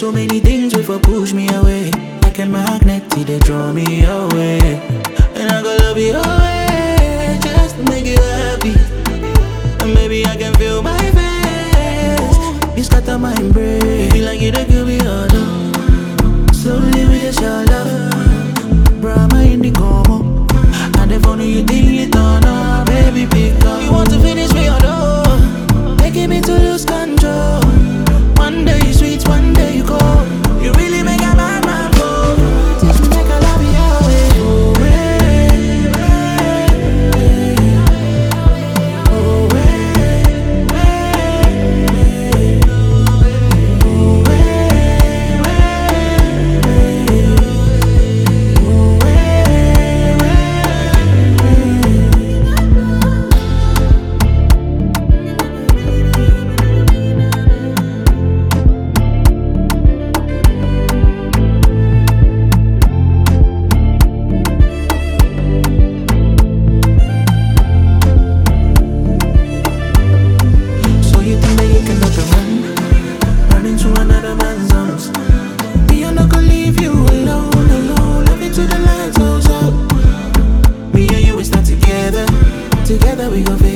so many things will for push me away. Like a magnet, they draw me away. And I go love you away, just to make you happy. And maybe I can feel my face. You scatter my brain, feel like you don't give me all love. Slowly with this your love, Brahma in the como. And if only you think you don't know, baby, pick up. You want to finish me or no? Making me to lose control. One day you sweet, one day you cold. You really make a bad man go. Teach me make a love your way. Oh, way, oh, way, oh, together we go.